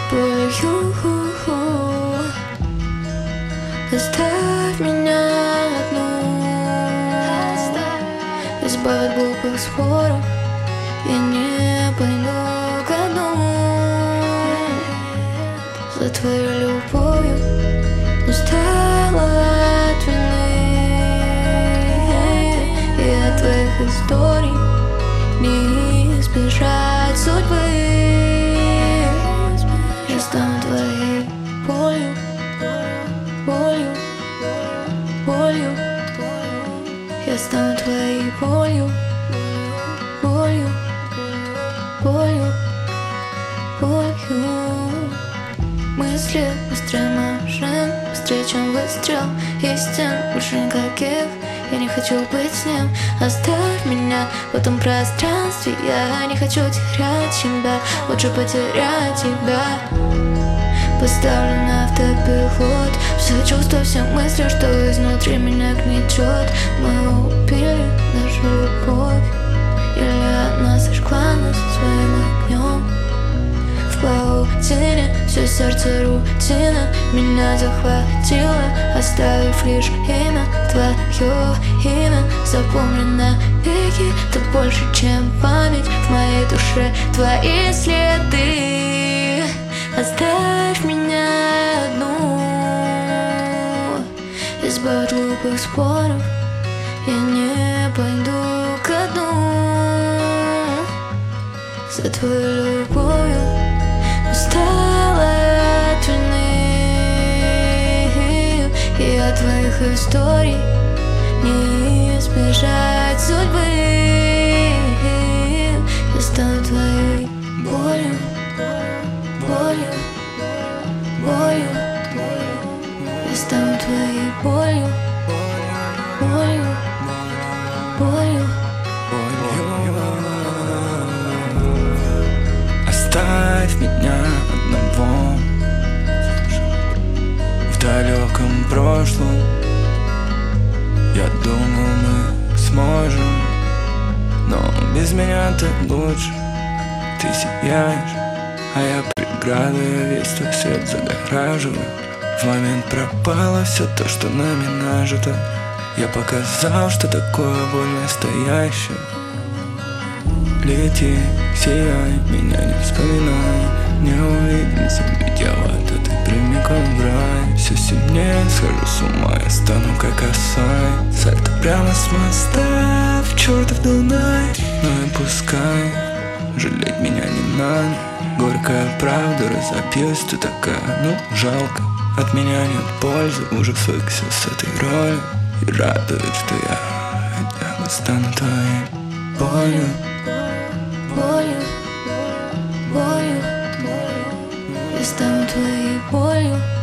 болью. Оставь меня одну, избавь от глупых споров. Я не пойду ко дну за твоей любовью. Устала от вины и от твоих историй. Не избежать судьбы. Я стану твоей болью, болью, болью. Я стану твоей болью, болью, болью, болью. Мысли быстрее машин, быстрее, чем выстрел. Истин больше никаких, я не хочу быть с ним. Оставь меня в этом пространстве. Я не хочу терять себя, лучше потерять тебя. Поставлю на автопилот все чувства, все мысли, что изнутри меня гнетет. Мы убили нашу любовь, или она сожгла нас своим огнем. В паутине все сердце рутина меня захватила, оставив лишь имя, твое имя. Запомни навеки, ты больше, чем память. В моей душе твои следы. Оставь меня одну, избавь от глупых споров. Я не пойду ко дну за твою любовью. Устала от вины и от твоих историй. Не избежать судьбы. Я стану твоей болью, болью, болью. Я стану твоей болью, болью, болью. Оставь меня одного в далеком прошлом. Я думал, мы сможем, но без меня ты лучше. Ты сияешь, а я преграда, я весь твой свет загораживаю. В момент пропало все то, что нами нажито. Я показал, что такое боль настоящая. Лети, сияй, меня не вспоминай. Не увидимся, ведь я вот ты прямиком в рай. Все сильнее схожу с ума, я стану как осай. Сальто прямо с моста в чертов Дунай. Ну и пускай, жалеть меня не надо. Горькая правда, разопьюсь, ты такая, ну жалко. От меня нет пользы, уже свыкся с этой ролью. И радует, что я хотя бы стану твоей болью, болью, болью. Я стану твоей болью.